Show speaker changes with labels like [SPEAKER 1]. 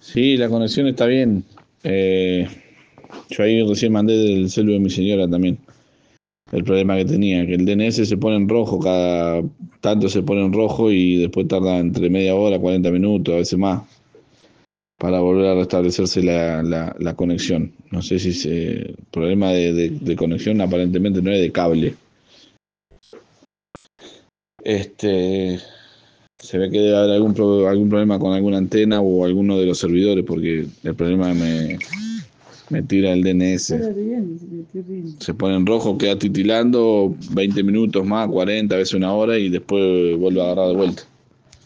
[SPEAKER 1] Sí, la conexión está bien. Yo ahí recién mandé del celu de mi señora también. El problema que tenía, que el DNS se pone en rojo, cada tanto se pone en rojo y después tarda entre media hora, 40 minutos, a veces más, para volver a restablecerse la conexión. No sé si el problema de conexión aparentemente no es de cable. Este, Se ve que debe haber algún problema con alguna antena o alguno de los servidores, porque el problema me tira el DNS. Se pone en rojo, queda titilando 20 minutos más, 40, a veces una hora y después vuelve a agarrar de vuelta.